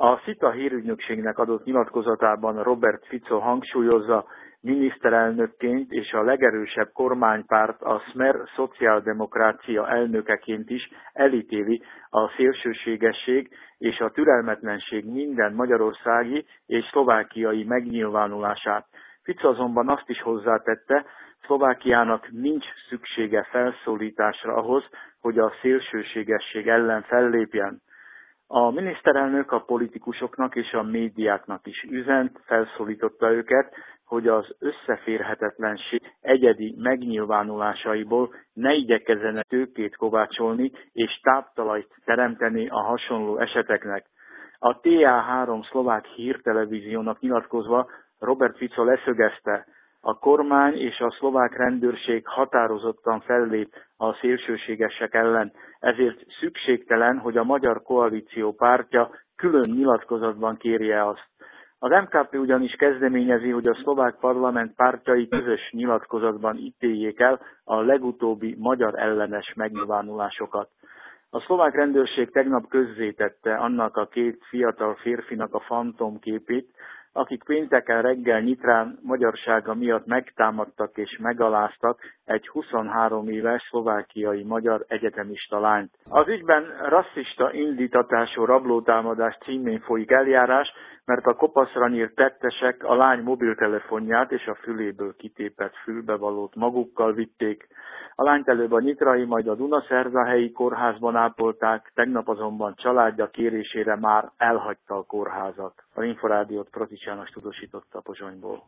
A SZITA hírügynökségnek adott nyilatkozatában Robert Fico hangsúlyozza, miniszterelnökként és a legerősebb kormánypárt, a Smer szociáldemokrácia elnökeként is elítéli a szélsőségesség és a türelmetlenség minden magyarországi és szlovákiai megnyilvánulását. Fico azonban azt is hozzátette, Szlovákiának nincs szüksége felszólításra ahhoz, hogy a szélsőségesség ellen fellépjen. A miniszterelnök a politikusoknak és a médiáknak is üzent, felszólította őket, hogy az összeférhetetlenség egyedi megnyilvánulásaiból ne igyekezzenek tőkét kovácsolni és táptalajt teremteni a hasonló eseteknek. A TA3 szlovák hírtelevíziónak nyilatkozva Robert Fico leszögezte, a kormány és a szlovák rendőrség határozottan fellép a szélsőségesek ellen, ezért szükségtelen, hogy a Magyar Koalíció pártja külön nyilatkozatban kérje azt. Az MKP ugyanis kezdeményezi, hogy a szlovák parlament pártjai közös nyilatkozatban ítéljék el a legutóbbi magyar ellenes megnyilvánulásokat. A szlovák rendőrség tegnap közzétette annak a két fiatal férfinak a fantomképét, akik pénteken reggel Nyitrán magyarsága miatt megtámadtak és megaláztak egy 23 éves szlovákiai magyar egyetemista lányt. Az ügyben rasszista indítatású rablótámadás címén folyik eljárás, mert a kopaszra nyírt tettesek a lány mobiltelefonját és a füléből kitépett fülbevalót magukkal vitték. A lányt előbb a nyitrai, majd a Dunaszerdahelyi kórházban ápolták, tegnap azonban családja kérésére már elhagyta a kórházat. A Inforádiót Pratics János tudósította Pozsonyból.